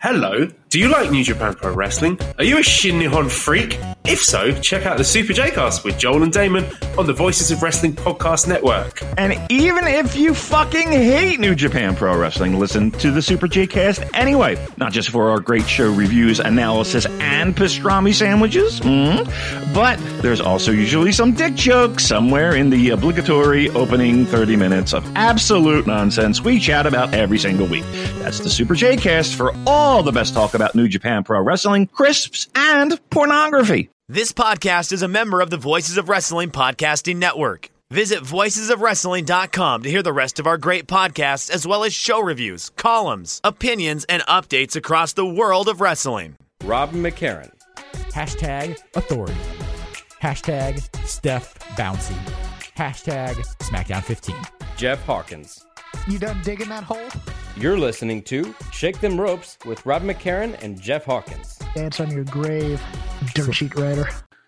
Hello, do you like New Japan Pro Wrestling? Are you a Shin Nihon freak? If so, check out the Super J-Cast with Joel and Damon on the Voices of Wrestling Podcast Network. And even if you fucking hate New Japan Pro Wrestling, listen to the Super J-Cast anyway. Not just for our great show reviews, analysis, and pastrami sandwiches, but there's also usually some dick jokes somewhere in the obligatory opening 30 minutes of absolute nonsense we chat about every single week. That's the Super J-Cast for all the best talk about New Japan Pro Wrestling, crisps, and pornography. This podcast is a member of the Voices of Wrestling Podcasting Network. Visit voicesofwrestling.com to hear the rest of our great podcasts, as well as show reviews, columns, opinions, and updates across the world of wrestling. Rob McCarran. Hashtag authority. Hashtag Steph Bouncy. Hashtag SmackDown 15. Jeff Hawkins. You done digging that hole? You're listening to Shake Them Ropes with Rob McCarran and Jeff Hawkins. Dance on your grave, dirt sheet writer.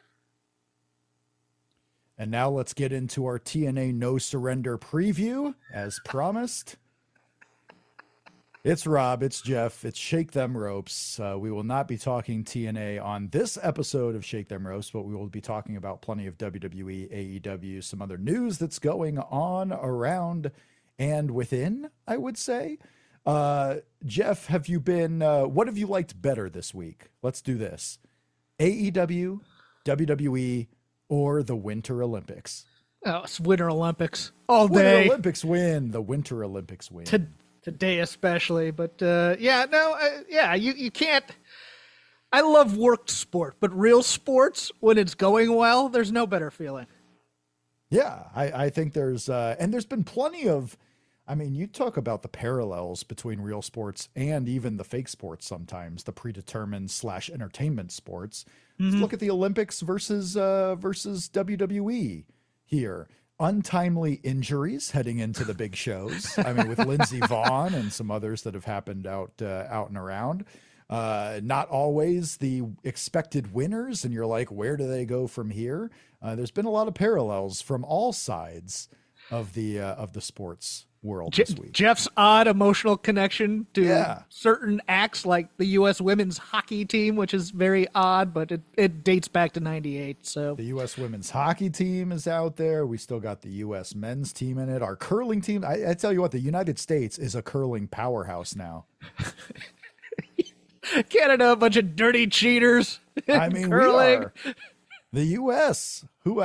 And now let's get into our TNA No Surrender preview, as promised. It's Rob, it's Jeff, it's Shake Them Ropes. We will not be talking TNA on this episode of Shake Them Ropes, but we will be talking about plenty of WWE, AEW, some other news that's going on around and within, I would say. Jeff, have you been, what have you liked better this week? Let's do this. AEW, WWE, or the Winter Olympics? Oh, it's Winter Olympics all Winter day. Olympics win. The Winter Olympics win. Today especially, but you can't. I love worked sport, but real sports, when it's going well, there's no better feeling. Yeah, I think there's, and there's been plenty of, I mean, you talk about the parallels between real sports and even the fake sports sometimes, the predetermined / entertainment sports. Let's look at the Olympics versus WWE here. Untimely injuries heading into the big shows. I mean, with Lindsey Vonn and some others that have happened out and around. Not always the expected winners, and you're like, where do they go from here? There's been a lot of parallels from all sides of the sports world this week. Jeff's odd emotional connection to certain acts like the U.S. women's hockey team, which is very odd, but it dates back to 98. So the U.S. women's hockey team is out there. We still got the U.S. men's team in it. Our curling team, I tell you what, the United States is a curling powerhouse now. Canada, a bunch of dirty cheaters. I mean, curling. We are. The U.S.,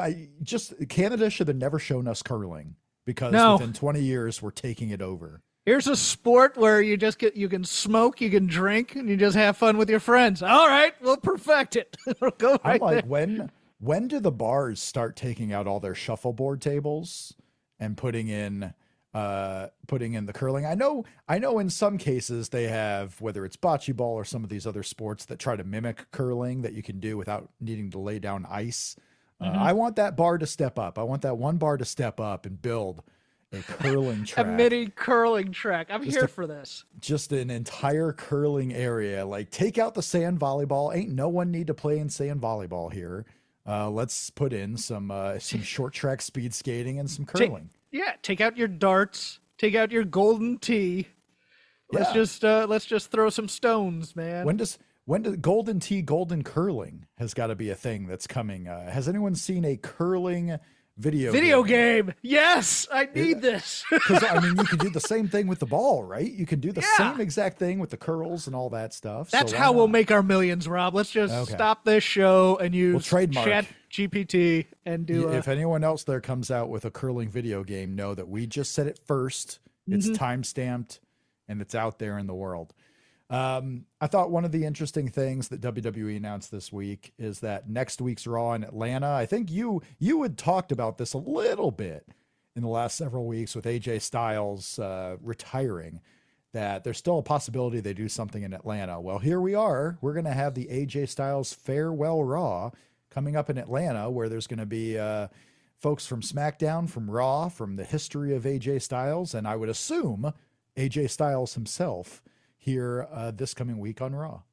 Canada should have never shown us curling, because within 20 years, we're taking it over. Here's a sport where you can smoke, you can drink, and you just have fun with your friends. All right, we'll perfect it. We'll go right I'm like, there. when do the bars start taking out all their shuffleboard tables and putting in the curling? I know in some cases they have, whether it's bocce ball or some of these other sports that try to mimic curling that you can do without needing to lay down ice. I want that bar to step up. I want that one bar to step up and build a curling track. A mini curling track. I'm here for this. Just an entire curling area. Like, take out the sand volleyball. Ain't no one need to play in sand volleyball here. Let's put in some short track speed skating and some curling. Take out your darts. Take out your golden tee. Let's just throw some stones, man. When does golden tee, golden curling has got to be a thing that's coming. Has anyone seen a curling video game? Yes, I need this. Because I mean, you can do the same thing with the ball, right? You can do the same exact thing with the curls and all that stuff. That's how we'll make our millions, Rob. Let's just stop this show and use Chat GPT and do. If anyone else there comes out with a curling video game, know that we just said it first. It's time stamped and it's out there in the world. I thought one of the interesting things that WWE announced this week is that next week's Raw in Atlanta, I think you had talked about this a little bit in the last several weeks with AJ Styles retiring, that there's still a possibility they do something in Atlanta. Well, here we are. We're going to have the AJ Styles Farewell Raw coming up in Atlanta, where there's going to be folks from SmackDown, from Raw, from the history of AJ Styles, and I would assume AJ Styles himself here this coming week on Raw.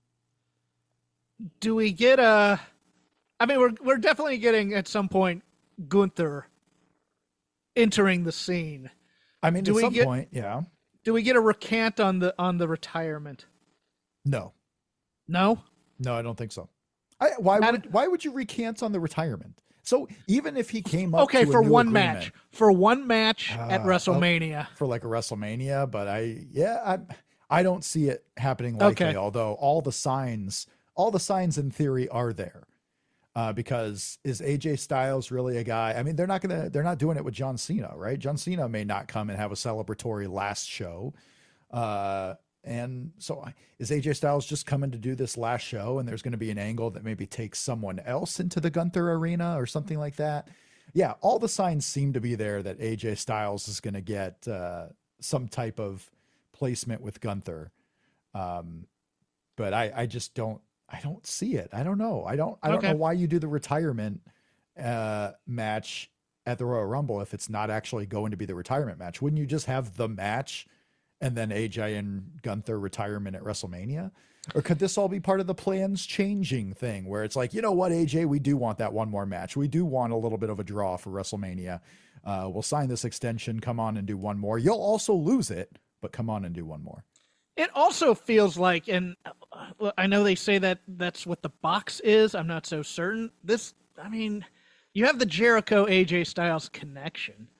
Do we get I mean, we're definitely getting at some point Gunther entering the scene. I mean, at some point, yeah. Do we get a recant on the retirement? No, No. I don't think so. Why would you recant on the retirement? So even if he came up Okay, to for a new one agreement, match. For one match at WrestleMania. for like a WrestleMania, but I don't see it happening likely. Okay. Although all the signs in theory are there, because is AJ Styles really a guy? I mean, they're not doing it with John Cena, right? John Cena may not come and have a celebratory last show, and so is AJ Styles just coming to do this last show? And there's going to be an angle that maybe takes someone else into the Gunther arena or something like that. Yeah, all the signs seem to be there that AJ Styles is going to get some type of placement with Gunther. But I just don't see it. I don't know. I don't know why you do the retirement match at the Royal Rumble if it's not actually going to be the retirement match. Wouldn't you just have the match and then AJ and Gunther retirement at WrestleMania? Or could this all be part of the plans changing thing where it's like, you know what, AJ, we do want that one more match. We do want a little bit of a draw for WrestleMania. We'll sign this extension. Come on and do one more. You'll also lose it, but come on and do one more. It also feels like, and I know they say that that's what the box is. I'm not so certain. You have the Jericho AJ Styles connection.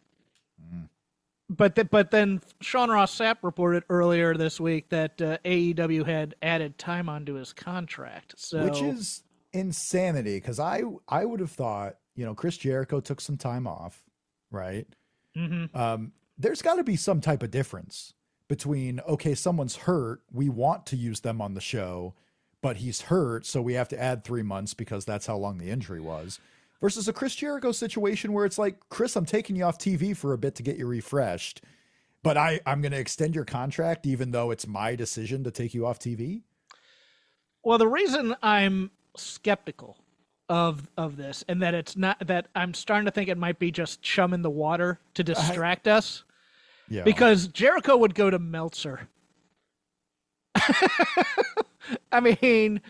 But then Sean Ross Sapp reported earlier this week that AEW had added time onto his contract. So, which is insanity, because I would have thought, Chris Jericho took some time off, right? Mm-hmm. There's got to be some type of difference between, okay, someone's hurt, we want to use them on the show, but he's hurt, so we have to add 3 months because that's how long the injury was. Versus a Chris Jericho situation where it's like, Chris, I'm taking you off TV for a bit to get you refreshed, but I'm going to extend your contract even though it's my decision to take you off TV. Well, the reason I'm skeptical of this, and that it's not, that I'm starting to think it might be just chum in the water to distract us, because Jericho would go to Meltzer. I mean,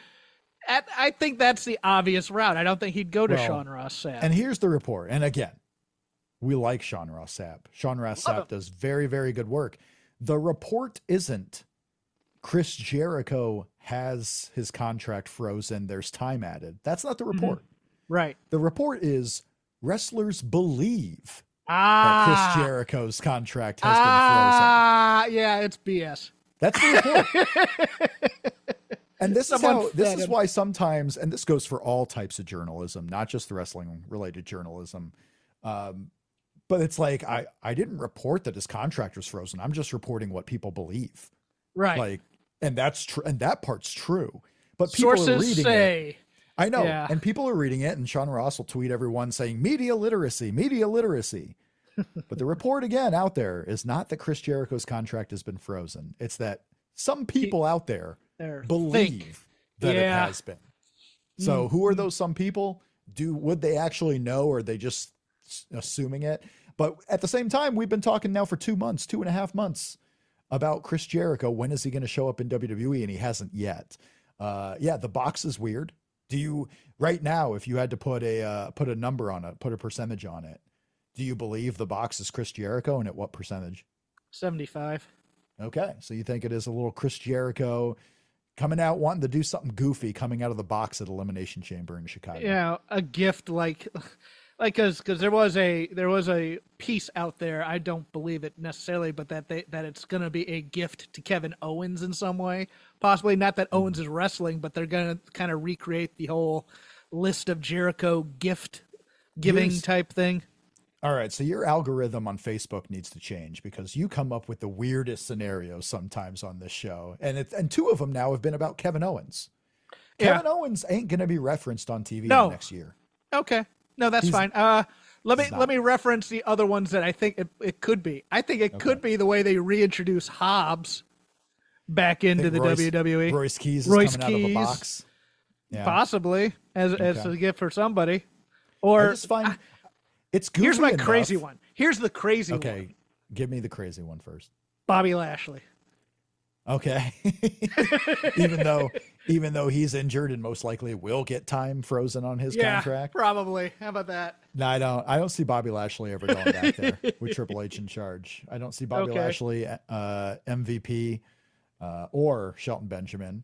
I think that's the obvious route. I don't think he'd go to Sean Ross Sapp. And here's the report. And again, we like Sean Ross Sapp. Sean Ross Sapp does very, very good work. The report isn't Chris Jericho has his contract frozen. There's time added. That's not the report. Mm-hmm. Right. The report is wrestlers believe that Chris Jericho's contract has been frozen. Yeah, it's BS. That's the report. And this is why sometimes, and this goes for all types of journalism, not just the wrestling related journalism. But it's like, I didn't report that his contract was frozen. I'm just reporting what people believe. Right. Like, and that's true. And that part's true, but people Sources are reading say, it. I know. Yeah. And people are reading it, and Sean Ross will tweet everyone saying media literacy. But the report again out there is not that Chris Jericho's contract has been frozen. It's that some people out there believe that it has been. So who are those some people? Would they actually know, or are they just assuming it? But at the same time, we've been talking now for 2.5 months about Chris Jericho. When is he going to show up in WWE? And he hasn't yet. The box is weird. Do you right now, if you had to put a number on it, put a percentage on it, do you believe the box is Chris Jericho, and at what percentage? 75. Okay. So you think it is a little Chris Jericho coming out wanting to do something goofy, coming out of the box at Elimination Chamber in Chicago. Yeah, a gift like because there was a piece out there. I don't believe it necessarily, but that it's going to be a gift to Kevin Owens in some way. Possibly not that Owens is wrestling, but they're going to kind of recreate the whole list of Jericho gift giving type thing. All right, so your algorithm on Facebook needs to change, because you come up with the weirdest scenarios sometimes on this show, and two of them now have been about Kevin Owens. Kevin Owens ain't going to be referenced on TV next year. Okay, no, that's fine. Let me reference the other ones that I think it could be. I think it could be the way they reintroduce Hobbs back into the WWE. Royce Keys is coming out of a box. Yeah. Possibly as a gift for somebody, or I just find. It's goofy Here's my enough. crazy one. Here's the crazy one. Okay, give me the crazy one first. Bobby Lashley. Okay. even though he's injured and most likely will get time frozen on his contract. Probably. How about that? No, I don't see Bobby Lashley ever going back there with Triple H in charge. I don't see Bobby Lashley MVP or Shelton Benjamin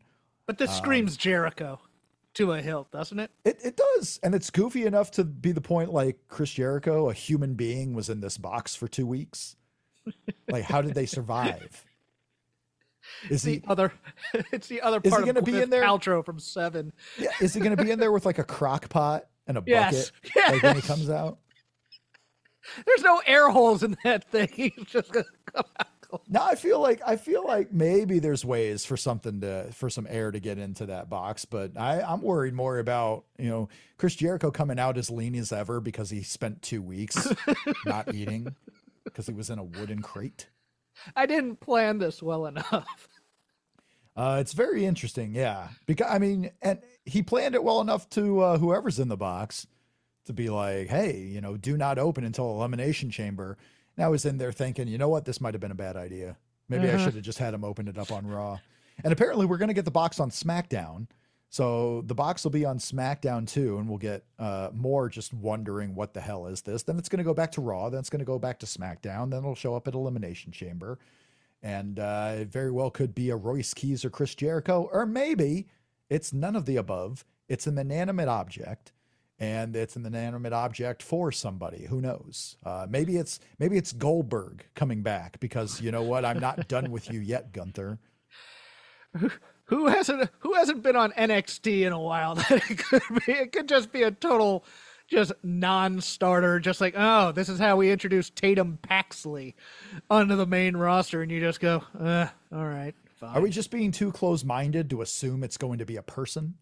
But this screams Jericho to a hilt, doesn't it? It does. And it's goofy enough to be the point like Chris Jericho, a human being, was in this box for 2 weeks. Like, how did they survive? Is he Other? It's the other Is part he of gonna be in there? Paltrow from Seven. Yeah, is he going to be in there with like a crock pot and a Yes. bucket like when he comes out? There's no air holes in that thing. He's just gonna come out. No, I feel like maybe there's ways for some air to get into that box, but I'm worried more about, Chris Jericho coming out as lean as ever because he spent 2 weeks not eating because he was in a wooden crate. I didn't plan this well enough. It's very interesting, yeah. Because and he planned it well enough to whoever's in the box to be like, hey, do not open until Elimination Chamber. And I was in there thinking, you know what, this might have been a bad idea. Maybe I should have just had him open it up on Raw. And apparently we're going to get the box on SmackDown. So the box will be on SmackDown too, and we'll get more just wondering what the hell is this. Then it's going to go back to Raw. Then it's going to go back to SmackDown. Then it'll show up at Elimination Chamber. And it very well could be a Royce Keys or Chris Jericho, or maybe it's none of the above. It's an inanimate object, and it's an inanimate object for somebody. Who knows? Maybe it's Goldberg coming back because you know what? I'm not done with you yet, Gunther. Who hasn't been on NXT in a while? It could just be a total just non-starter, just like, oh, this is how we introduce Tatum Paxley onto the main roster, and you just go, all right, fine. Are we just being too close-minded to assume it's going to be a person?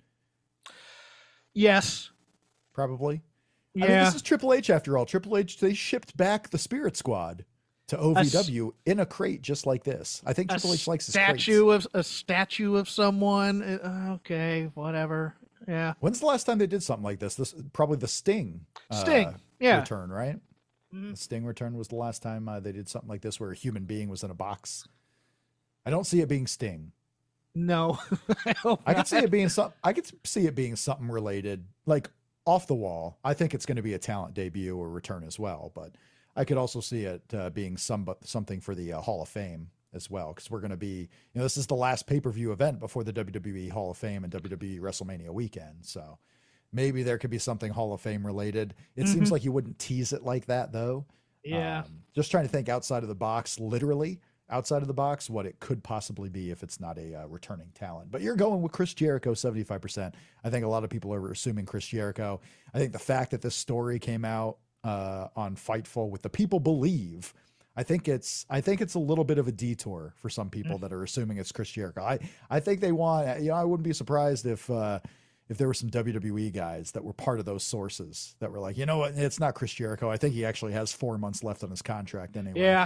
Yes. Probably. Yeah. I mean, this is Triple H after all. Triple H, they shipped back the Spirit Squad to OVW in a crate just like this. I think Triple H likes his crates. A statue of someone. Okay, whatever. Yeah. When's the last time they did something like this? This probably the Sting. Yeah. Return, right? The Sting return was the last time they did something like this where a human being was in a box. I don't see it being Sting. No. I could see it being something related, like off the wall. I think it's going to be a talent debut or return as well, but I could also see it being something for the Hall of Fame as well, because we're going to be, this is the last pay-per-view event before the WWE Hall of Fame and WWE WrestleMania weekend. So maybe there could be something Hall of Fame related. It seems like you wouldn't tease it like that though. Yeah. Just trying to think outside of the box, literally outside of the box, what it could possibly be if it's not a returning talent. But you're going with Chris Jericho 75%. I think a lot of people are assuming Chris Jericho. I think the fact that this story came out on Fightful with the people believe, I think it's a little bit of a detour for some people that are assuming it's Chris Jericho. I think they want, I wouldn't be surprised if there were some WWE guys that were part of those sources that were like, you know what, it's not Chris Jericho. I think he actually has 4 months left on his contract anyway. Yeah.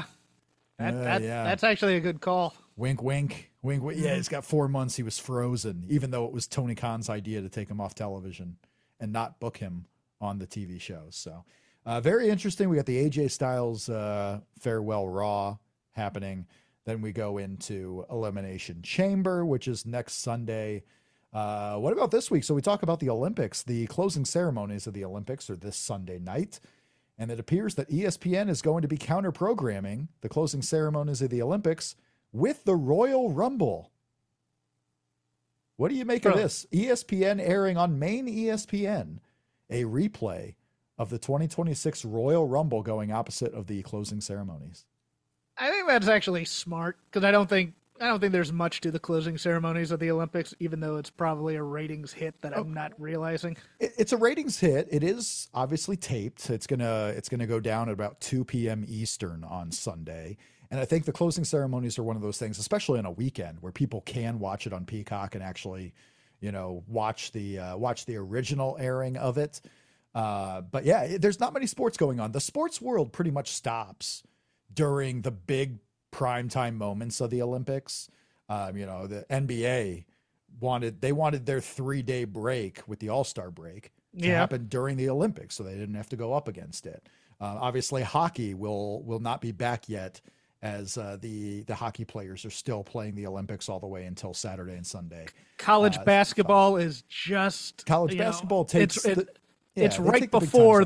That's actually a good call. Wink, wink, wink, wink. Yeah, he's got 4 months. He was frozen, even though it was Tony Khan's idea to take him off television and not book him on the TV shows. So very interesting. We got the AJ Styles Farewell Raw happening. Then we go into Elimination Chamber, which is next Sunday. What about this week? So we talk about the Olympics. The closing ceremonies of the Olympics are this Sunday night. And it appears that ESPN is going to be counter-programming the closing ceremonies of the Olympics with the Royal Rumble. What do you make of this? ESPN airing on main ESPN a replay of the 2026 Royal Rumble going opposite of the closing ceremonies. I think that's actually smart, because I don't think there's much to the closing ceremonies of the Olympics, even though it's probably a ratings hit that I'm not realizing. It's a ratings hit. It is obviously taped. It's gonna go down at about 2 p.m. Eastern on Sunday. And I think the closing ceremonies are one of those things, especially on a weekend, where people can watch it on Peacock and actually, watch the original airing of it. But yeah, there's not many sports going on. The sports world pretty much stops during the big primetime moments of the Olympics. The NBA wanted their 3-day break with the All-Star break to happen during the Olympics, so they didn't have to go up against it. Obviously, hockey will not be back yet, as the hockey players are still playing the Olympics all the way until Saturday and Sunday. College basketball is just basketball takes it's right before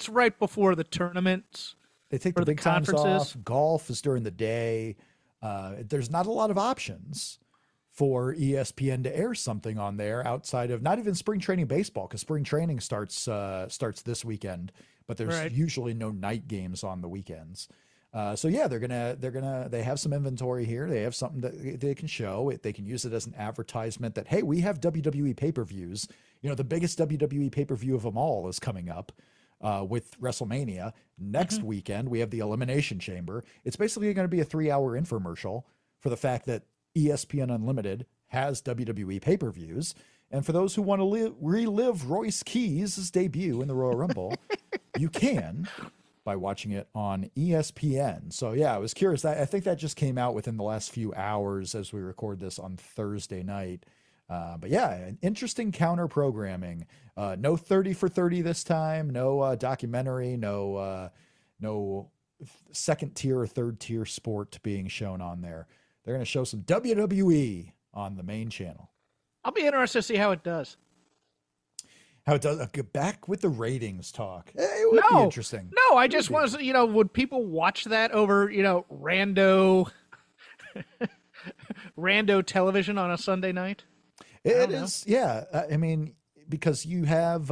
the tournaments. They take the big times off. Golf is during the day. There's not a lot of options for ESPN to air something on there outside of not even spring training baseball, because spring training starts this weekend, but there's usually no night games on the weekends. So yeah, they have some inventory here. They have something that they can show. They can use it as an advertisement that, hey, we have WWE pay-per-views. You know, the biggest WWE pay-per-view of them all is coming up with WrestleMania. Next weekend, we have the Elimination Chamber. It's basically going to be a 3-hour infomercial for the fact that ESPN Unlimited has WWE pay-per-views. And for those who want to relive Royce Keys' debut in the Royal Rumble, you can by watching it on ESPN. So yeah, I was curious. I think that just came out within the last few hours as we record this on Thursday night. But yeah, an interesting counter programming. No 30 for 30 this time. No documentary. No second tier or third tier sport being shown on there. They're going to show some WWE on the main channel. I'll be interested to see how it does. How it does. Get back with the ratings talk. It would be interesting. No, I just want to, would people watch that over, rando television on a Sunday night? It is. Yeah. I mean, because you have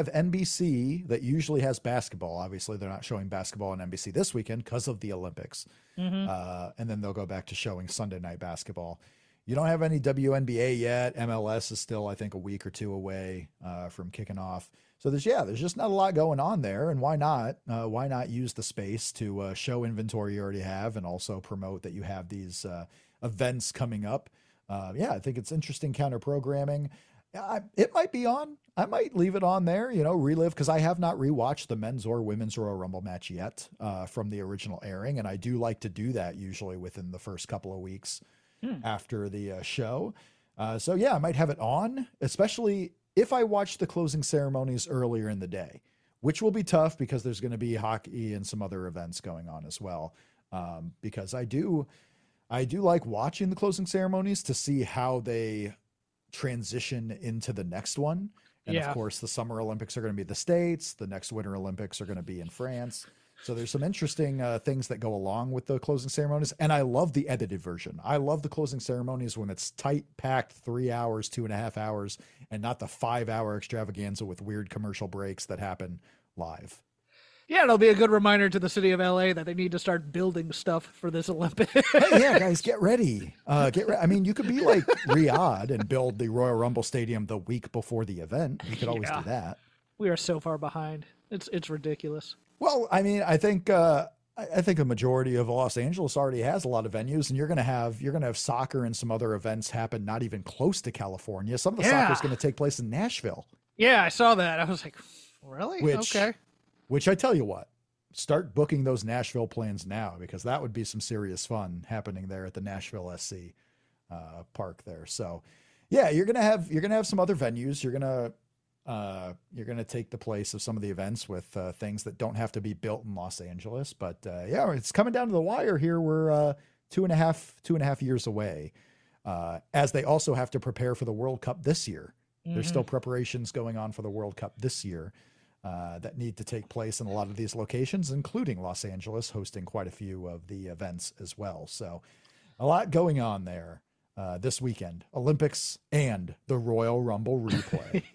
NBC that usually has basketball. Obviously, they're not showing basketball on NBC this weekend because of the Olympics. And then they'll go back to showing Sunday night basketball. You don't have any WNBA yet. MLS is still, I think, a week or two away from kicking off. So there's just not a lot going on there. And why not? Why not use the space to show inventory you already have and also promote that you have these events coming up? I think it's interesting counter programming. It might be on. I might leave it on there, relive, because I have not rewatched the men's or women's Royal Rumble match yet from the original airing. And I do like to do that usually within the first couple of weeks after the show. So yeah, I might have it on, especially if I watch the closing ceremonies earlier in the day, which will be tough because there's going to be hockey and some other events going on as well. Because I do like watching the closing ceremonies to see how they transition into the next one. And of course, the Summer Olympics are going to be in the States. The next Winter Olympics are going to be in France. So there's some interesting things that go along with the closing ceremonies. And I love the edited version. I love the closing ceremonies when it's tight, packed 3 hours, 2.5 hours, and not the 5-hour extravaganza with weird commercial breaks that happen live. Yeah, it'll be a good reminder to the city of LA that they need to start building stuff for this Olympics. Hey, yeah, guys, get ready. I mean, you could be like Riyadh and build the Royal Rumble Stadium the week before the event. You could always do that. We are so far behind. It's ridiculous. Well, I mean, I think a majority of Los Angeles already has a lot of venues, and you're gonna have soccer and some other events happen not even close to California. Some of the soccer is going to take place in Nashville. Yeah, I saw that. I was like, really? Okay. Which I tell you what, start booking those Nashville plans now, because that would be some serious fun happening there at the Nashville SC park there. So yeah, you're gonna have some other venues. You're gonna take the place of some of the events with things that don't have to be built in Los Angeles. But yeah, it's coming down to the wire here. We're 2.5 years away, as they also have to prepare for the World Cup this year. There's still preparations going on for the World Cup this year. That need to take place in a lot of these locations, including Los Angeles, hosting quite a few of the events as well. So a lot going on there this weekend, Olympics and the Royal Rumble replay.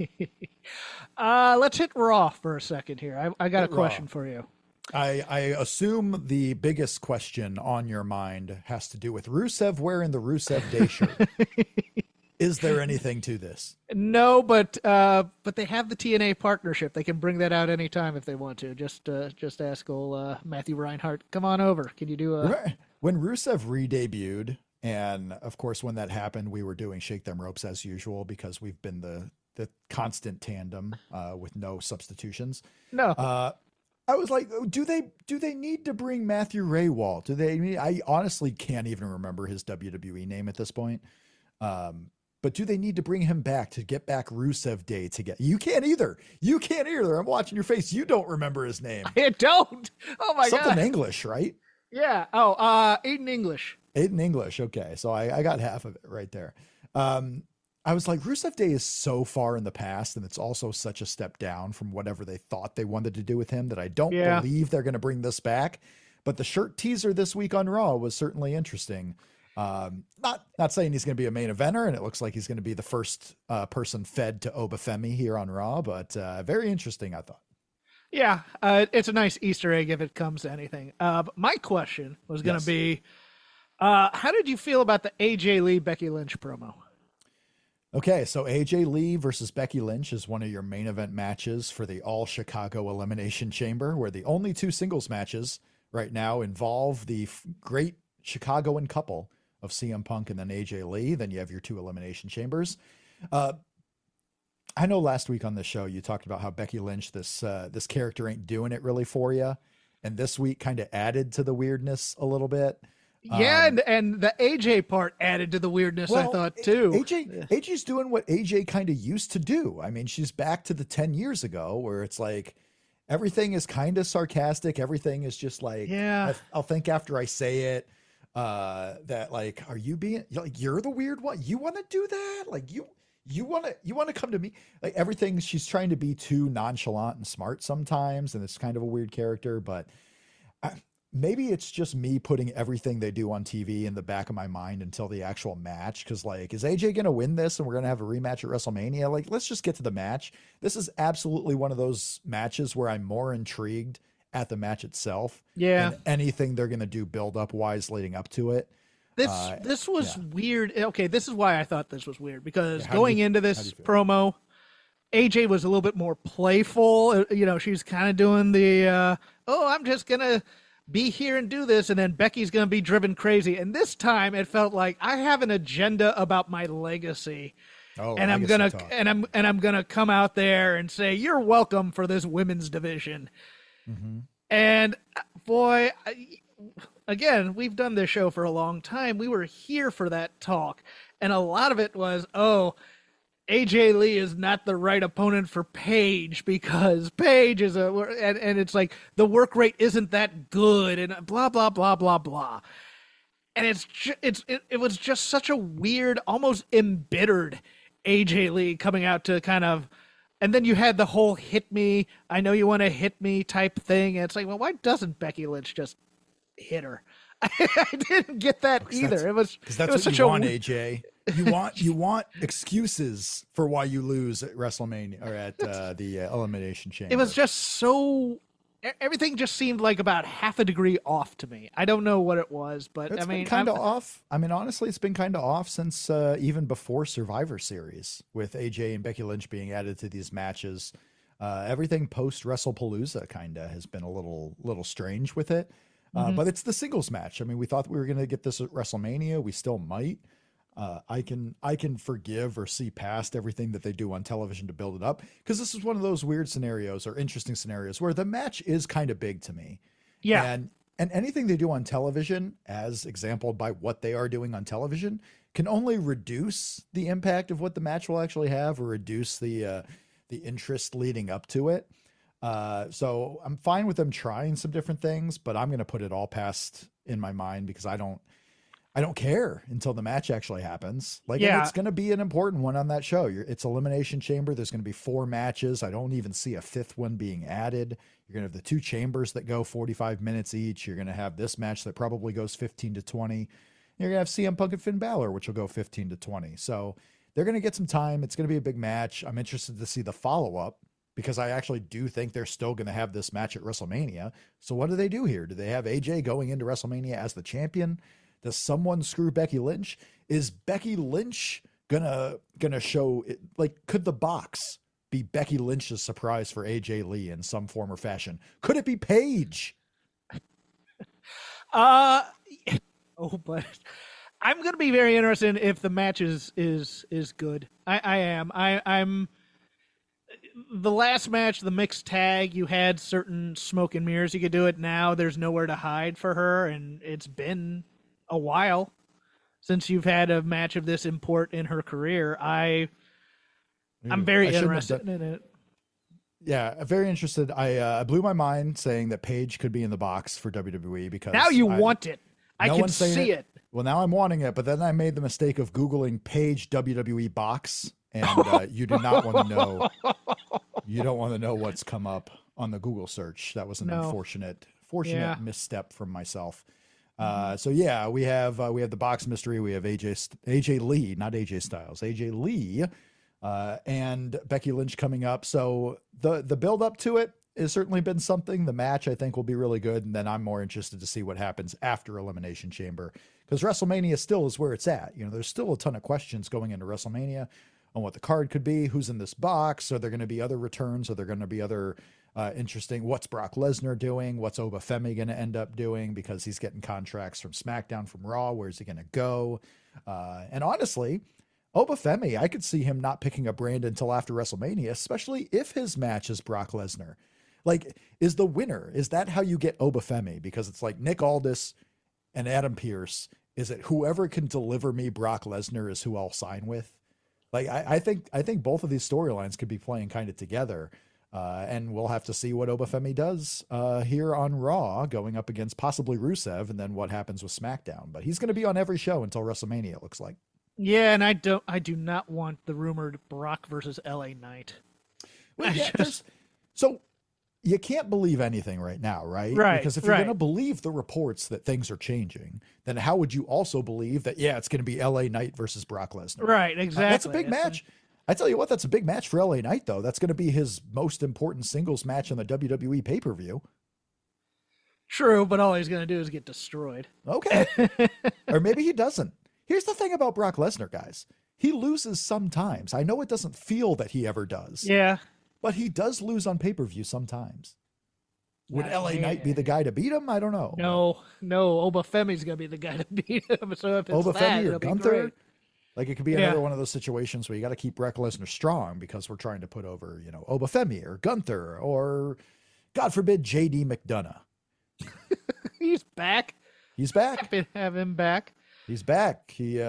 Let's hit Raw for a second here. I got a question for you. I assume the biggest question on your mind has to do with Rusev wearing the Rusev Day shirt. Is there anything to this? No, but they have the TNA partnership. They can bring that out anytime if they want to. Just ask old Matthew Reinhardt. Come on over. Can you do a... When Rusev re-debuted, and of course when that happened, we were doing Shake Them Ropes as usual because we've been the constant tandem with no substitutions. No. I was like, do they need to bring Matthew Raywall? I honestly can't even remember his WWE name at this point. But do they need to bring him back to get back Rusev Day to get? You can't either. I'm watching your face. You don't remember his name. I don't. Oh my God. Something English, right? Yeah. Oh, Aiden English. Aiden English. Okay. So I got half of it right there. I was like, Rusev Day is so far in the past, and it's also such a step down from whatever they thought they wanted to do with him that I don't believe they're going to bring this back. But the shirt teaser this week on Raw was certainly interesting. Not saying he's going to be a main eventer, and it looks like he's going to be the first person fed to Obafemi here on Raw, but very interesting, I thought. Yeah, it's a nice Easter egg if it comes to anything. But my question was going to be, how did you feel about the AJ Lee Becky Lynch promo? Okay, so AJ Lee versus Becky Lynch is one of your main event matches for the All Chicago Elimination Chamber, where the only two singles matches right now involve the great Chicagoan couple of CM Punk and then AJ Lee. Then you have your two Elimination Chambers. I know last week on the show you talked about how Becky Lynch, this character ain't doing it really for you, and this week kind of added to the weirdness a little bit. Yeah, and the AJ part added to the weirdness, I thought, too. AJ's doing what AJ kind of used to do. I mean, she's back to the 10 years ago where it's like everything is kind of sarcastic. Everything is just like, yeah, I'll think after I say it, that like, are you being like, you're the weird one? You want to do that? Like you want to come to me? Like everything, she's trying to be too nonchalant and smart sometimes. And it's kind of a weird character, but maybe it's just me putting everything they do on TV in the back of my mind until the actual match. Cause like, is AJ going to win this and we're going to have a rematch at WrestleMania? Like, let's just get to the match. This is absolutely one of those matches where I'm more intrigued at the match itself. Yeah. Than anything they're going to do build up wise leading up to it. This was weird. Okay. This is why I thought this was weird, because going into this promo, AJ was a little bit more playful. You know, she's kind of doing the, I'm just going to be here and do this, and then Becky's going to be driven crazy. And this time it felt like I have an agenda about my legacy. And I'm going to come out there and say, you're welcome for this women's division. Mm-hmm. And boy, again, we've done this show for a long time. We were here for that talk. And a lot of it was, AJ Lee is not the right opponent for Paige because Paige is and it's like the work rate isn't that good and blah, blah, blah, blah, blah. And it was just such a weird, almost embittered AJ Lee coming out to kind of, and then you had the whole hit me, I know you want to hit me type thing. And it's like, well, why doesn't Becky Lynch just hit her? I didn't get that either. It was such a AJ. You want excuses for why you lose at WrestleMania or at the Elimination Chamber. It was just so, everything just seemed like about half a degree off to me. I don't know what it was, but it's been kind of off. I mean, honestly, it's been kind of off since even before Survivor Series with AJ and Becky Lynch being added to these matches. Everything post WrestlePalooza kind of has been a little strange with it. But it's the singles match. I mean, we thought we were going to get this at WrestleMania. We still might. I can forgive or see past everything that they do on television to build it up, because this is one of those weird scenarios or interesting scenarios where the match is kind of big to me. Yeah. And anything they do on television, as exampled by what they are doing on television, can only reduce the impact of what the match will actually have or reduce the interest leading up to it. So I'm fine with them trying some different things, but I'm going to put it all past in my mind because I don't care until the match actually happens. Like, and it's going to be an important one on that show. It's Elimination Chamber. There's going to be 4 matches. I don't even see a 5th one being added. You're going to have the 2 chambers that go 45 minutes each. You're going to have this match that probably goes 15 to 20. You're going to have CM Punk and Finn Balor, which will go 15 to 20. So they're going to get some time. It's going to be a big match. I'm interested to see the follow-up, because I actually do think they're still going to have this match at WrestleMania. So what do they do here? Do they have AJ going into WrestleMania as the champion? Does someone screw Becky Lynch? Is Becky Lynch gonna show it? Like, could the box be Becky Lynch's surprise for AJ Lee in some form or fashion? Could it be Paige? But I'm gonna be very interested if the match is good. I am. I'm. The last match, the mixed tag, you had certain smoke and mirrors. You could do it now. There's nowhere to hide for her, and it's been a while since you've had a match of this import in her career. I'm very interested in it. Yeah, very interested. I blew my mind saying that Paige could be in the box for WWE because now you want it. I can see it. Well, now I'm wanting it, but then I made the mistake of Googling Paige WWE box, and you do not want to know. You don't want to know what's come up on the Google search. That was an unfortunate misstep from myself. So yeah, we have the box mystery. We have AJ Lee, not AJ Styles, AJ Lee, and Becky Lynch coming up. So the build up to it has certainly been something. The match I think will be really good, and then I'm more interested to see what happens after Elimination Chamber, because WrestleMania still is where it's at. You know, there's still a ton of questions going into WrestleMania on what the card could be, who's in this box. Are there going to be other returns? Are there going to be other interesting? What's Brock Lesnar doing? What's Obafemi going to end up doing? Because he's getting contracts from SmackDown, from Raw. Where's he going to go? And honestly, Obafemi, I could see him not picking up Brandon until after WrestleMania, especially if his match is Brock Lesnar. Like, is the winner, is that how you get Obafemi? Because it's like Nick Aldis and Adam Pearce. Is it whoever can deliver me Brock Lesnar is who I'll sign with? Like, I think both of these storylines could be playing kind of together. And we'll have to see what Obafemi does here on Raw, going up against possibly Rusev, and then what happens with SmackDown. But he's going to be on every show until WrestleMania, it looks like. Yeah, and I do not want the rumored Brock versus LA Knight. Well, yeah, so you can't believe anything right now, right? Right. Because if you're going to believe the reports that things are changing, then how would you also believe that, yeah, it's going to be LA Knight versus Brock Lesnar? Right, exactly. That's a big match. I tell you what, that's a big match for LA Knight, though. That's going to be his most important singles match on the WWE pay-per-view. True, but all he's going to do is get destroyed. Okay. Or maybe he doesn't. Here's the thing about Brock Lesnar, guys. He loses sometimes. I know it doesn't feel that he ever does. Yeah. But he does lose on pay-per-view sometimes. Would LA Knight be the guy to beat him? I don't know. No. Obafemi's going to be the guy to beat him. So if it's Obafemi or Gunther? Like, it could be another Yeah. one of those situations where you got to keep Brock Lesnar strong because we're trying to put over, you know, Obafemi or Gunther or, God forbid, JD McDonough. He's back. He's back. Happy to have him back. He's back. He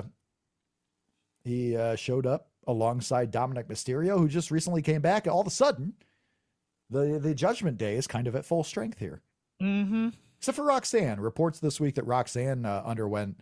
showed up alongside Dominic Mysterio, who just recently came back. All of a sudden, the Judgment Day is kind of at full strength here. Mm-hmm. Except for Roxanne. Reports this week that Roxanne underwent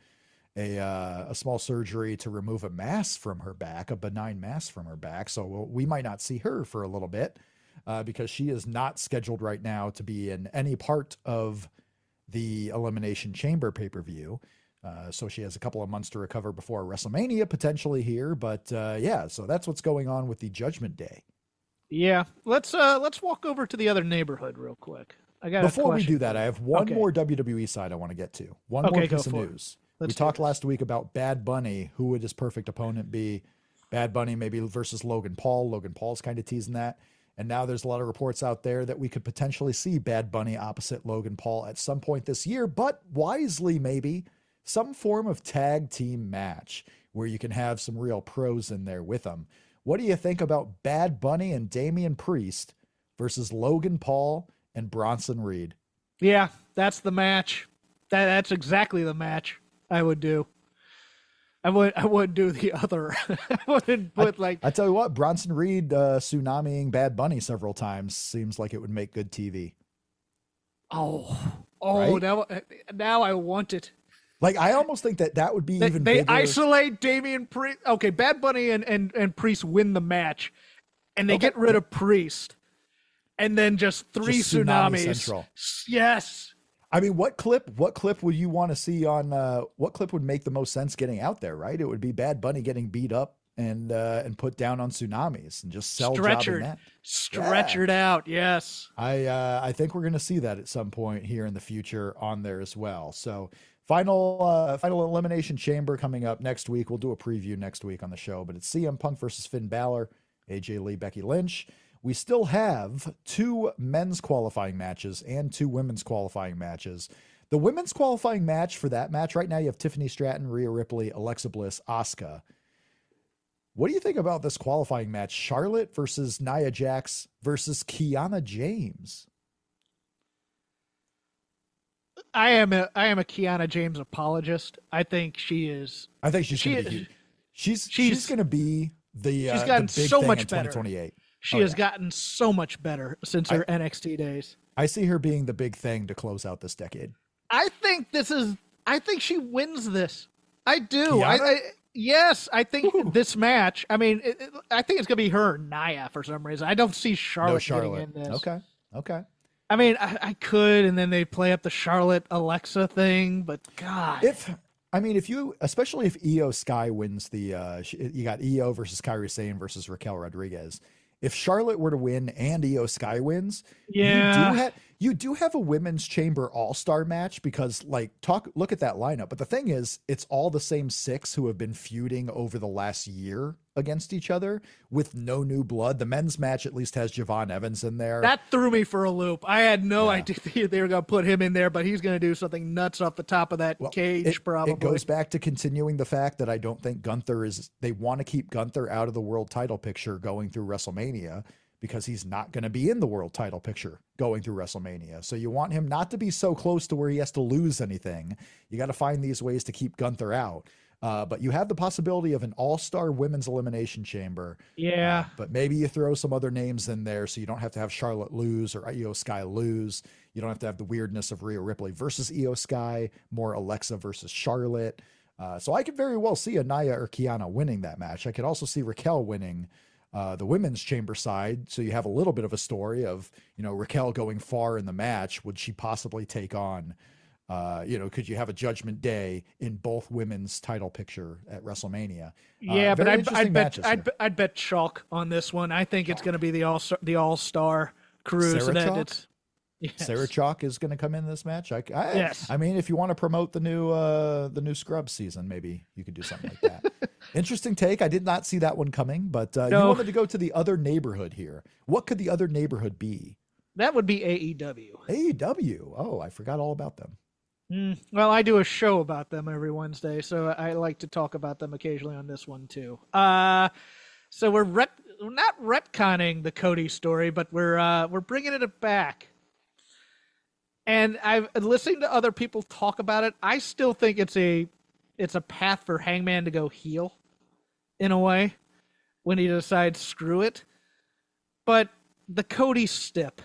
a small surgery to remove a mass from her back, a benign mass from her back. So we might not see her for a little bit because she is not scheduled right now to be in any part of the Elimination Chamber pay-per-view. So she has a couple of months to recover before WrestleMania potentially here. But yeah, so that's what's going on with the Judgment Day. Yeah. Let's walk over to the other neighborhood real quick. Before we do that, I have one more WWE side I want to get to. One more piece of news. We talked last week about Bad Bunny. Who would his perfect opponent be? Bad Bunny maybe versus Logan Paul. Logan Paul's kind of teasing that. And now there's a lot of reports out there that we could potentially see Bad Bunny opposite Logan Paul at some point this year, but wisely maybe some form of tag team match where you can have some real pros in there with them. What do you think about Bad Bunny and Damian Priest versus Logan Paul and Bronson Reed? Yeah, that's the match. That's exactly the match I would do. I would do the other. I wouldn't put I tell you what, Bronson Reed tsunamiing Bad Bunny several times seems like it would make good TV. Oh, right? now I want it. Like, I almost think that would be even bigger. They isolate Damian Priest. Okay, Bad Bunny and Priest win the match, and they get rid of Priest, and then just three tsunamis. Central. Yes. I mean, what clip would you want to see on? What clip would make the most sense getting out there? Right, it would be Bad Bunny getting beat up and put down on tsunamis and just jobbing that. Stretchered out. Yes. I think we're going to see that at some point here in the future on there as well. So final Elimination Chamber coming up next week. We'll do a preview next week on the show, but it's CM Punk versus Finn Balor, AJ Lee, Becky Lynch. We still have 2 men's qualifying matches and 2 women's qualifying matches. The women's qualifying match, for that match right now, you have Tiffany Stratton, Rhea Ripley, Alexa Bliss, Asuka. What do you think about this qualifying match? Charlotte versus Nia Jax versus Kiana James. I am a Kiana James apologist. I think she is. I think she's going to be. She's going to be the. She's gotten the big so thing much in better. 2028. She has gotten so much better since her NXT days. I see her being the big thing to close out this decade. I think she wins this. I do. Kiana? I think this match. I mean, I think it's gonna be her and Nia for some reason. I don't see Charlotte getting in this. Okay. I mean, I could, and then they play up the Charlotte Alexa thing, but God. Especially if Io Sky wins you got Io versus Kairi Sane versus Raquel Rodriguez. If Charlotte were to win and Io Sky wins, you do have a women's chamber all-star match because look at that lineup. But the thing is, it's all the same 6 who have been feuding over the last year against each other with no new blood. The men's match at least has Javon Evans in there. That threw me for a loop. I had no idea they were going to put him in there, but he's going to do something nuts off the top of that cage, probably. It goes back to continuing the fact that I don't think they want to keep Gunther out of the world title picture going through WrestleMania because he's not going to be in the world title picture going through WrestleMania. So you want him not to be so close to where he has to lose anything. You got to find these ways to keep Gunther out. But you have the possibility of an all-star women's elimination chamber. Yeah. But maybe you throw some other names in there so you don't have to have Charlotte lose or Io Sky lose. You don't have to have the weirdness of Rhea Ripley versus Io Sky, more Alexa versus Charlotte. So I could very well see a Nia or Kiana winning that match. I could also see Raquel winning the women's chamber side. So you have a little bit of a story of, Raquel going far in the match. Would she possibly take on could you have a Judgment Day in both women's title picture at WrestleMania? Yeah, but I'd bet chalk on this one. I think it's going to be the all-star crew. Sarah Chalk is going to come in this match. Yes. I mean, if you want to promote the new Scrubs season, maybe you could do something like that. Interesting take. I did not see that one coming, but you wanted to go to the other neighborhood here. What could the other neighborhood be? That would be AEW. AEW. Oh, I forgot all about them. Well, I do a show about them every Wednesday, so I like to talk about them occasionally on this one too. So we're not retconning the Cody story, but we're bringing it back. And I've listened to other people talk about it. I still think it's a path for Hangman to go heel, in a way, when he decides screw it. But the Cody stip.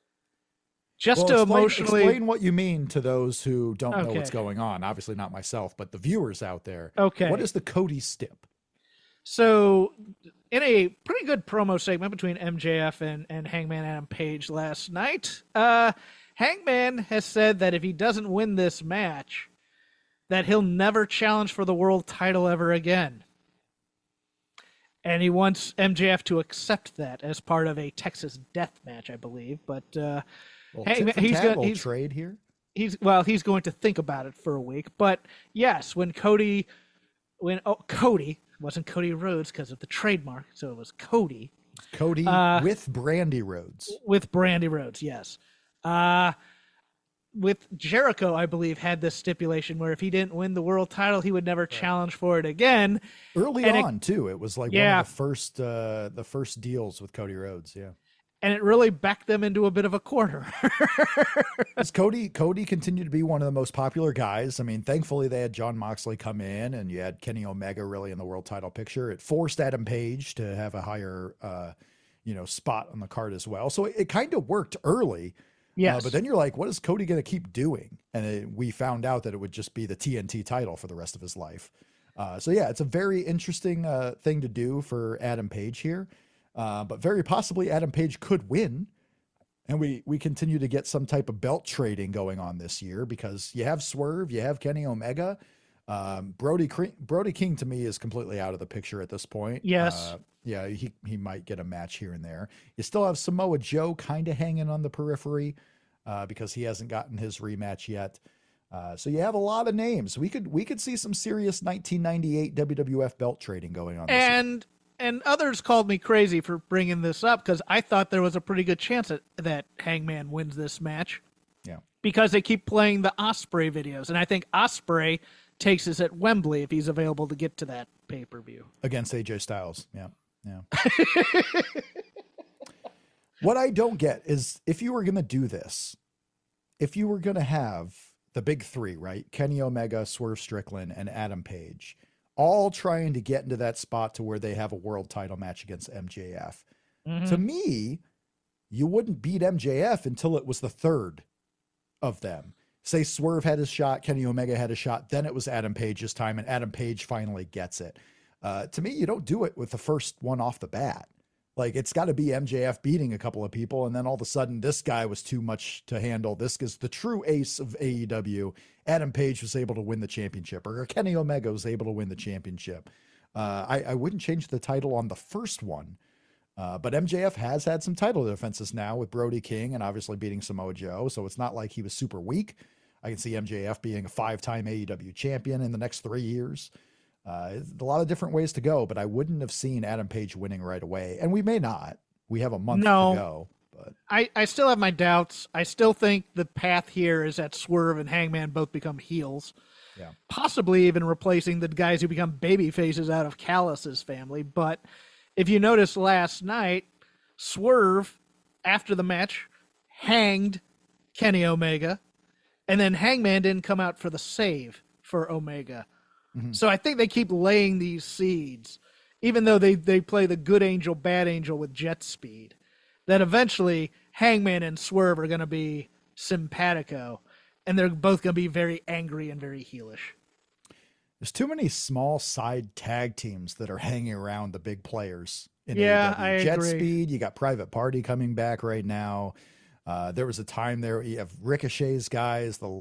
Explain what you mean to those who don't know what's going on. Obviously not myself, but the viewers out there. Okay. What is the Cody stip? So in a pretty good promo segment between MJF and Hangman Adam Page last night, Hangman has said that if he doesn't win this match, that he'll never challenge for the world title ever again. And he wants MJF to accept that as part of a Texas death match, I believe. But he's going to trade here. He's going to think about it for a week. But yes, when Cody wasn't Cody Rhodes because of the trademark, so it was Cody. Cody with Brandy Rhodes. With Brandy Rhodes, yes. With Jericho, I believe, had this stipulation where if he didn't win the world title, he would never challenge for it again. Early on, too. It was like one of the first deals with Cody Rhodes, yeah. And it really backed them into a bit of a corner. Cody continued to be one of the most popular guys. I mean, thankfully they had Jon Moxley come in, and you had Kenny Omega really in the world title picture. It forced Adam Page to have a higher, spot on the card as well. So it kind of worked early. Yes. But then you're like, what is Cody going to keep doing? And we found out that it would just be the TNT title for the rest of his life. It's a very interesting thing to do for Adam Page here. But very possibly Adam Page could win. And we continue to get some type of belt trading going on this year because you have Swerve, you have Kenny Omega. Brody King to me is completely out of the picture at this point. Yes. He might get a match here and there. You still have Samoa Joe kind of hanging on the periphery because he hasn't gotten his rematch yet. So you have a lot of names. We could see some serious 1998 WWF belt trading going on. And others called me crazy for bringing this up because I thought there was a pretty good chance that Hangman wins this match. Yeah. Because they keep playing the Ospreay videos. And I think Ospreay takes this at Wembley if he's available to get to that pay-per-view. Against AJ Styles. Yeah. What I don't get is if you were going to do this, if you were going to have the big three, right? Kenny Omega, Swerve Strickland, and Adam Page, all trying to get into that spot to where they have a world title match against MJF. Mm-hmm. To me, you wouldn't beat MJF until it was the third of them. Say Swerve had his shot, Kenny Omega had a shot, then it was Adam Page's time, and Adam Page finally gets it. To me, you don't do it with the first one off the bat. Like, it's got to be MJF beating a couple of people, and then all of a sudden, this guy was too much to handle. This is the true ace of AEW. Adam Page was able to win the championship, or Kenny Omega was able to win the championship. I wouldn't change the title on the first one, but MJF has had some title defenses now with Brody King and obviously beating Samoa Joe, so it's not like he was super weak. I can see MJF being a 5-time AEW champion in the next 3 years. A lot of different ways to go, but I wouldn't have seen Adam Page winning right away. And we may not. We have a month to go. But I still have my doubts. I still think the path here is that Swerve and Hangman both become heels. Yeah. Possibly even replacing the guys who become baby faces out of Callus's family. But if you noticed last night, Swerve, after the match, hanged Kenny Omega, and then Hangman didn't come out for the save for Omega. So I think they keep laying these seeds, even though they play the good angel, bad angel with jet speed, that eventually Hangman and Swerve are going to be simpatico, and they're both going to be very angry and very heelish. There's too many small side tag teams that are hanging around the big players in Yeah, AEW. I Jet agree. Speed, you got Private Party coming back right now. There was a time there you have Ricochet's guys, the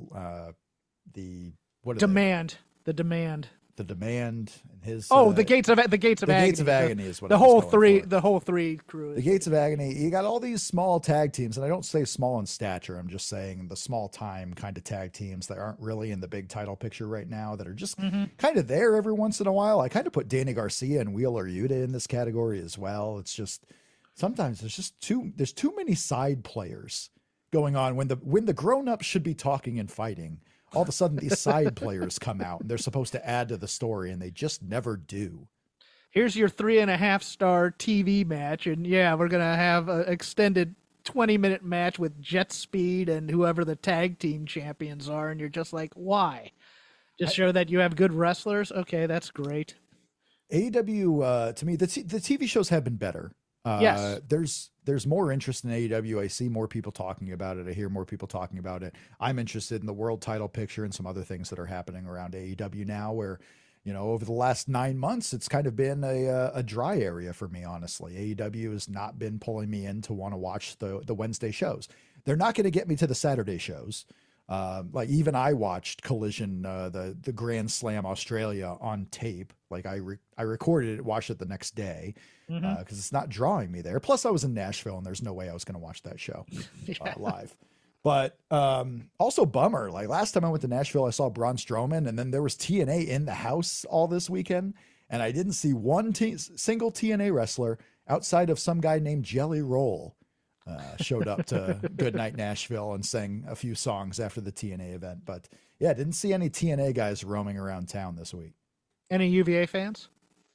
what are Demand. The Demand. the Demand and his The Gates of Agony. the Gates of Agony is what the I was whole going three. for. The whole three crew. The Gates of Agony. You got all these small tag teams, and I don't say small in stature. I'm just saying the small time kind of tag teams that aren't really in the big title picture right now, that are just kind of there every once in a while. I kind of put Danny Garcia and Wheeler Yuta in this category as well. It's just sometimes there's too many side players going on when the grown-ups should be talking and fighting. All of a sudden these side players come out and they're supposed to add to the story, and they just never do. Here's your 3.5-star TV match, and yeah, we're gonna have an extended 20-minute match with Jet Speed and whoever the tag team champions are, and you're just like, why? Just show that you have good wrestlers? Okay, that's great. AEW, to me, the TV shows have been better. Yes. There's more interest in AEW. I see more people talking about it. I hear more people talking about it. I'm interested in the world title picture and some other things that are happening around AEW now, where, over the last 9 months, it's kind of been a dry area for me, honestly. AEW has not been pulling me in to want to watch the Wednesday shows. They're not going to get me to the Saturday shows. Like even I watched Collision, the Grand Slam Australia on tape. Like I recorded it, watched it the next day, because it's not drawing me there. Plus I was in Nashville and there's no way I was going to watch that show live. But also bummer. Like last time I went to Nashville, I saw Braun Strowman, and then there was TNA in the house all this weekend, and I didn't see one single TNA wrestler outside of some guy named Jelly Roll. Showed up to Goodnight Nashville and sang a few songs after the TNA event. But yeah, didn't see any TNA guys roaming around town this week. Any UVA fans?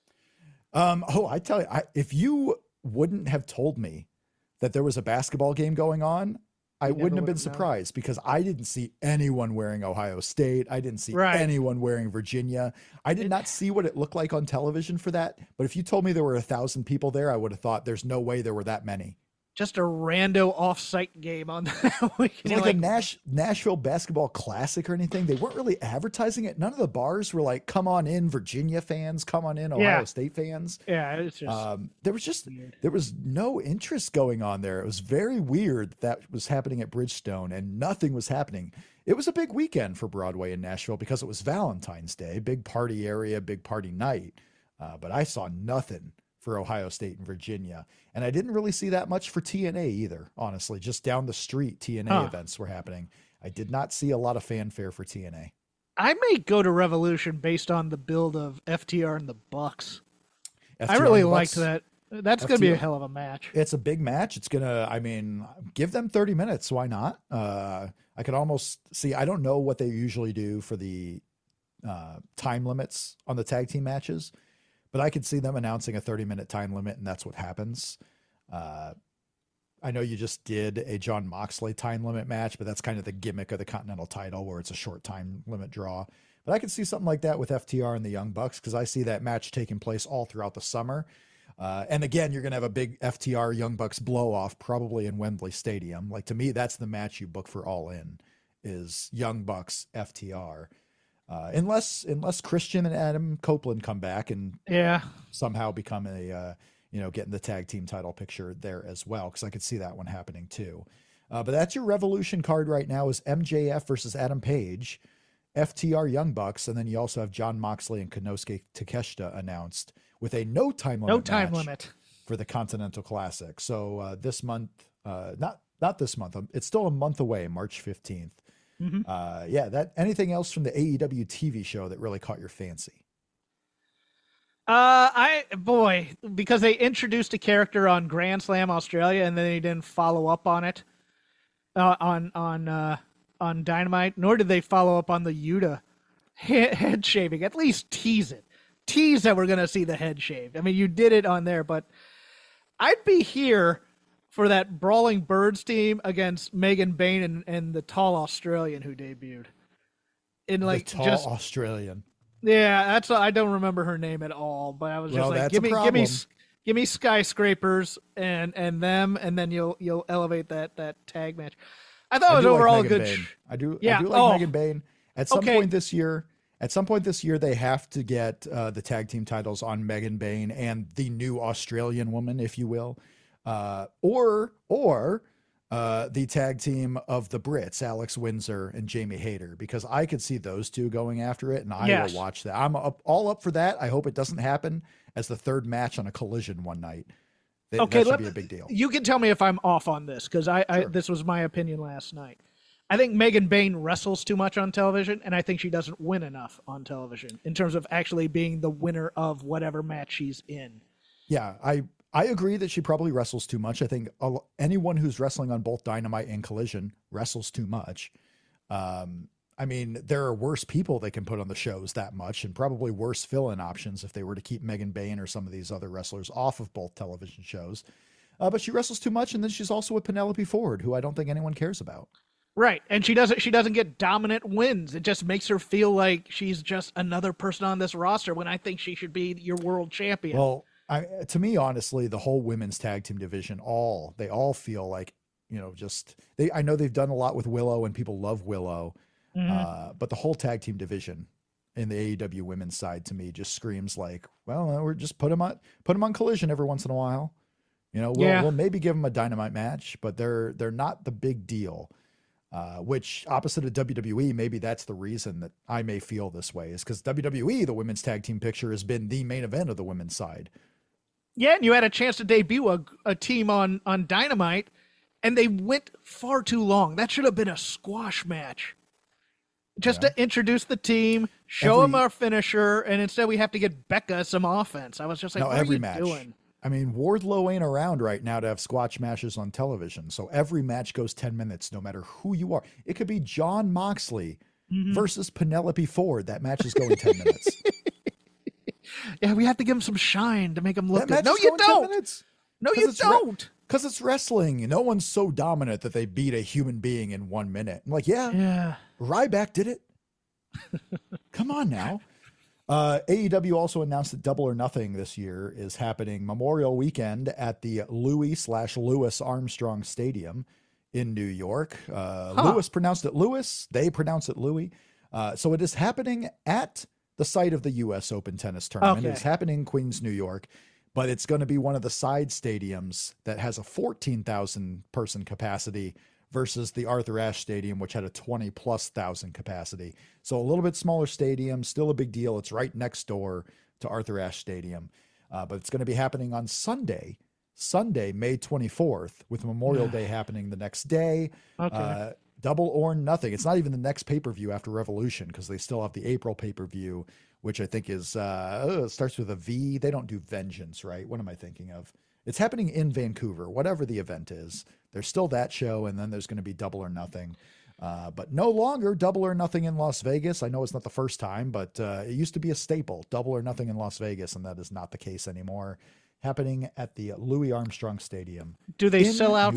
I tell you, if you wouldn't have told me that there was a basketball game going on, I wouldn't have been surprised, because I didn't see anyone wearing Ohio State. I didn't see anyone wearing Virginia. I did not see what it looked like on television for that. But if you told me there were 1,000 people there, I would have thought there's no way there were that many. Just a rando off-site game on that week. It's like a Nashville Basketball Classic or anything. They weren't really advertising it. None of the bars were like, come on in, Virginia fans, come on in, Ohio State fans. Yeah, it's just there was no interest going on there. It was very weird that was happening at Bridgestone, and nothing was happening. It was a big weekend for Broadway in Nashville because it was Valentine's Day, big party area, big party night. But I saw nothing for Ohio State and Virginia. And I didn't really see that much for TNA either, honestly. Just down the street, TNA events were happening. I did not see a lot of fanfare for TNA. I may go to Revolution based on the build of FTR and the Bucks. FTR I really and the liked Bucks, that. That's going to be a hell of a match. It's a big match. It's going to, give them 30 minutes. Why not? I could almost see, I don't know what they usually do for the time limits on the tag team matches, but I could see them announcing a 30-minute time limit, and that's what happens. I know you just did a John Moxley time limit match, but that's kind of the gimmick of the Continental title, where it's a short time limit draw. But I could see something like that with FTR and the Young Bucks, because I see that match taking place all throughout the summer. And again, you're going to have a big FTR Young Bucks blow off, probably in Wembley Stadium. Like, to me, that's the match you book for All In, is Young Bucks FTR. Unless Christian and Adam Copeland come back and somehow become a getting the tag team title picture there as well, because I could see that one happening too. But that's your Revolution card right now is MJF versus Adam Page, FTR Young Bucks, and then you also have Jon Moxley and Konosuke Takeshita announced with a no time limit for the Continental Classic. So this month, not this month, it's still a month away, March 15th. Anything else from the AEW TV show that really caught your fancy? Because they introduced a character on Grand Slam Australia and then they didn't follow up on it on Dynamite, nor did they follow up on the Yuta head shaving. At least tease that we're going to see the head shaved. I mean, you did it on there, but I'd be here for that Brawling Birds team against Megan Bayne and the tall Australian who debuted. Australian. Yeah, I don't remember her name at all, but I was just like, give me skyscrapers and them, and then you'll elevate that tag match. I thought it was overall a good. I do like Megan Bayne. At some point this year, they have to get the tag team titles on Megan Bayne and the new Australian woman, if you will, or the tag team of the Brits, Alex Windsor and Jamie Hayter, because I could see those two going after it, and I will watch that. I'm all up for that. I hope it doesn't happen as the third match on a Collision one night. That should be a big deal. You can tell me if I'm off on this, because this was my opinion last night. I think Megan Bayne wrestles too much on television, and I think she doesn't win enough on television in terms of actually being the winner of whatever match she's in. Yeah, I agree that she probably wrestles too much. I think anyone who's wrestling on both Dynamite and Collision wrestles too much. I mean, there are worse people they can put on the shows that much, and probably worse fill-in options if they were to keep Megan Bayne or some of these other wrestlers off of both television shows. But she wrestles too much, and then she's also with Penelope Ford, who I don't think anyone cares about. Right, and she doesn't get dominant wins. It just makes her feel like she's just another person on this roster when I think she should be your world champion. Well, to me, honestly, the whole women's tag team division, they all feel like, I know they've done a lot with Willow and people love Willow, but the whole tag team division in the AEW women's side to me just screams like, well, we're just put them on Collision every once in a while. We'll maybe give them a Dynamite match, but they're not the big deal. Which opposite of WWE, maybe that's the reason that I may feel this way, is because WWE, the women's tag team picture, has been the main event of the women's side. Yeah, and you had a chance to debut a team on Dynamite, and they went far too long. That should have been a squash match. Just to introduce the team, show them our finisher, and instead we have to get Becca some offense. I was just like, what are you doing? I mean, Wardlow ain't around right now to have squash matches on television, so every match goes 10 minutes, no matter who you are. It could be Jon Moxley versus Penelope Ford. That match is going 10 minutes. Yeah, we have to give him some shine to make him look good. No, you don't. No, you don't. Because it's wrestling. No one's so dominant that they beat a human being in 1 minute. I'm like, yeah. Ryback did it. Come on now. AEW also announced that Double or Nothing this year is happening Memorial Weekend at the Louis Armstrong Stadium in New York. Lewis pronounced it Lewis. They pronounce it Louis. So it is happening at the site of the U.S. Open Tennis Tournament. It's happening in Queens, New York, but it's going to be one of the side stadiums that has a 14,000 person capacity versus the Arthur Ashe Stadium, which had a 20,000+ capacity. So a little bit smaller stadium, still a big deal. It's right next door to Arthur Ashe Stadium. But it's going to be happening on Sunday, May 24th, with Memorial Day happening the next day. Double or Nothing. It's not even the next pay-per-view after Revolution, because they still have the April pay-per-view, which I think is, it starts with a V. They don't do Vengeance, right? What am I thinking of? It's happening in Vancouver, whatever the event is. There's still that show, and then there's going to be Double or Nothing. But no longer Double or Nothing in Las Vegas. I know it's not the first time, but it used to be a staple, Double or Nothing in Las Vegas, and that is not the case anymore. Happening at the Louis Armstrong Stadium. Do they sell out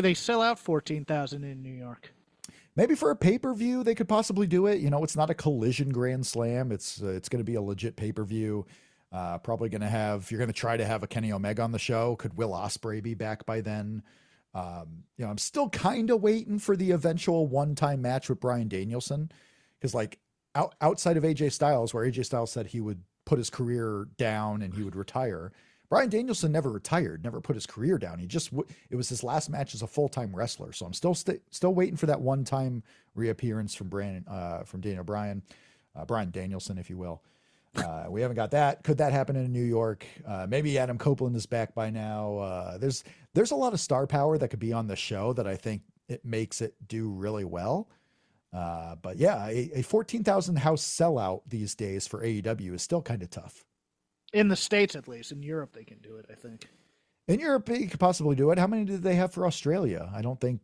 14,000 in New York? Maybe for a pay-per-view, they could possibly do it. It's not a Collision Grand Slam. It's going to be a legit pay-per-view. Probably going to you're going to try to have a Kenny Omega on the show. Could Will Ospreay be back by then? I'm still kind of waiting for the eventual one-time match with Bryan Danielson. Because outside of AJ Styles, where AJ Styles said he would put his career down and he would retire, Bryan Danielson never retired, never put his career down. He just it was his last match as a full-time wrestler. So I'm still waiting for that one-time reappearance from Daniel Bryan, Bryan Danielson, if you will. We haven't got that. Could that happen in New York? Maybe Adam Copeland is back by now. There's a lot of star power that could be on the show that I think it makes it do really well. But yeah, a 14,000 house sellout these days for AEW is still kind of tough. In the States, at least. In Europe, they can do it, I think. In Europe, they could possibly do it. How many did they have for Australia? I don't think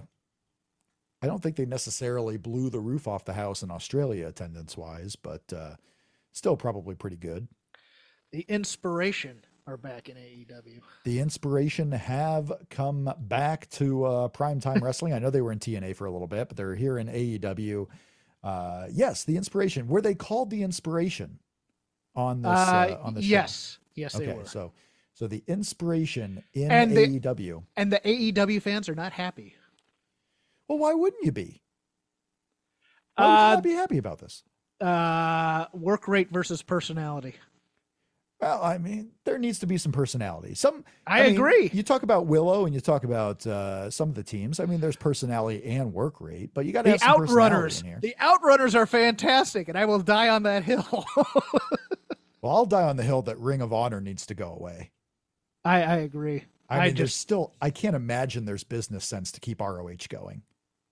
they necessarily blew the roof off the house in Australia attendance-wise, but still probably pretty good. The Inspiration are back in AEW. The Inspiration have come back to Primetime Wrestling. I know they were in TNA for a little bit, but they're here in AEW. Yes, the Inspiration. Were they called the Inspiration on this on the show? Yes, they okay, were. So the Inspiration in AEW. And the AEW fans are not happy. Well, why wouldn't you be? Why would you not be happy about this? Work rate versus personality. Well, I mean, there needs to be some personality. I agree. You talk about Willow and you talk about some of the teams. I mean, there's personality and work rate, but you got to have some personality in here. The Outrunners are fantastic, and I will die on that hill. Well, I'll die on the hill that Ring of Honor needs to go away. I agree. I mean, I can't imagine there's business sense to keep ROH going.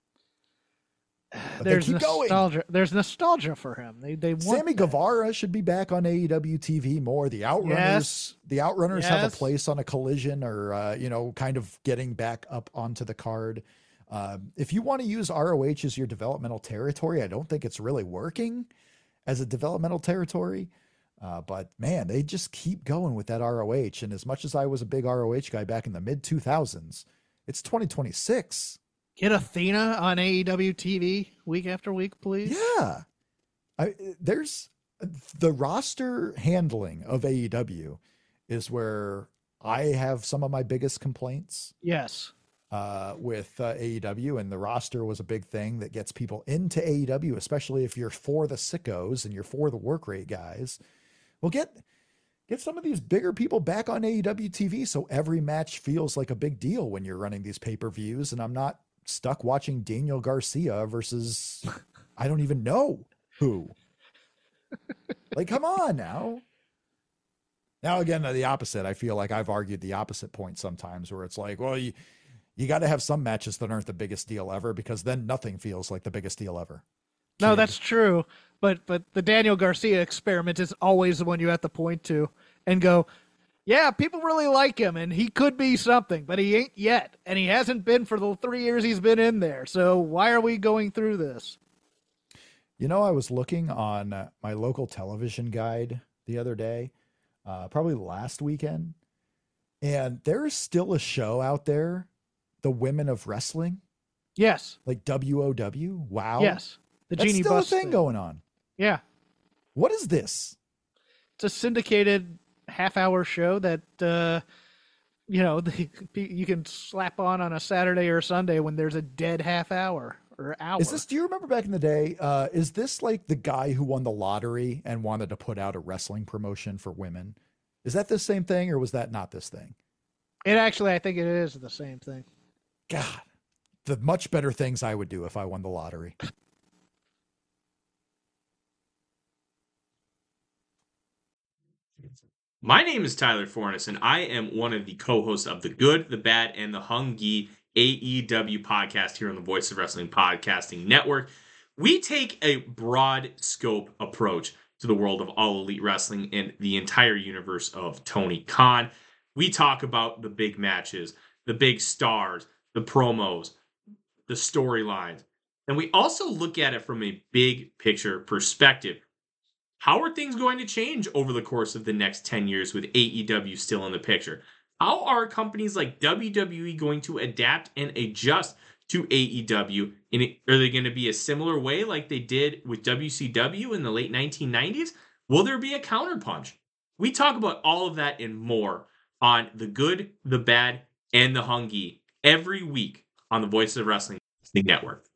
But there's nostalgia. Going. There's nostalgia for him. They want Sammy Guevara should be back on AEW TV more. The Outrunners have a place on a Collision or kind of getting back up onto the card. If you want to use ROH as your developmental territory, I don't think it's really working as a developmental territory. But man, they just keep going with that ROH. And as much as I was a big ROH guy back in the mid 2000s, it's 2026. Get Athena on AEW TV week after week, please. Yeah. There's the roster handling of AEW is where I have some of my biggest complaints. Yes. With AEW, and the roster was a big thing that gets people into AEW, especially if you're for the sickos and you're for the work rate guys. Well, get some of these bigger people back on AEW TV so every match feels like a big deal when you're running these pay-per-views, and I'm not stuck watching Daniel Garcia versus I don't even know who. Like, come on now. Now, again, the opposite. I feel like I've argued the opposite point sometimes where it's like, well, you got to have some matches that aren't the biggest deal ever, because then nothing feels like the biggest deal ever. No, that's true. But the Daniel Garcia experiment is always the one you have to point to and go, yeah, people really like him, and he could be something, but he ain't yet, and he hasn't been for the 3 years he's been in there. So why are we going through this? You know, I was looking on my local television guide the other day, probably last weekend, and there is still a show out there, The Women of Wrestling. Yes. Like WOW. Wow. Yes. That's Jeannie still Buss a thing going on. Yeah. What is this? It's a syndicated half-hour show that you can slap on a Saturday or Sunday when there's a dead half hour or hour. Do you remember back in the day, is this like the guy who won the lottery and wanted to put out a wrestling promotion for women? Is that the same thing, or was that not this thing? I think it is the same thing. God, the much better things I would do if I won the lottery. My name is Tyler Fornes, and I am one of the co-hosts of The Good, The Bad, and The Hungy AEW podcast here on the Voice of Wrestling Podcasting Network. We take a broad scope approach to the world of All Elite Wrestling and the entire universe of Tony Khan. We talk about the big matches, the big stars, the promos, the storylines, and we also look at it from a big picture perspective. How are things going to change over the course of the next 10 years with AEW still in the picture? How are companies like WWE going to adapt and adjust to AEW? Are they going to be a similar way like they did with WCW in the late 1990s? Will there be a counterpunch? We talk about all of that and more on The Good, The Bad, and The Hungy every week on the Voice of Wrestling Network.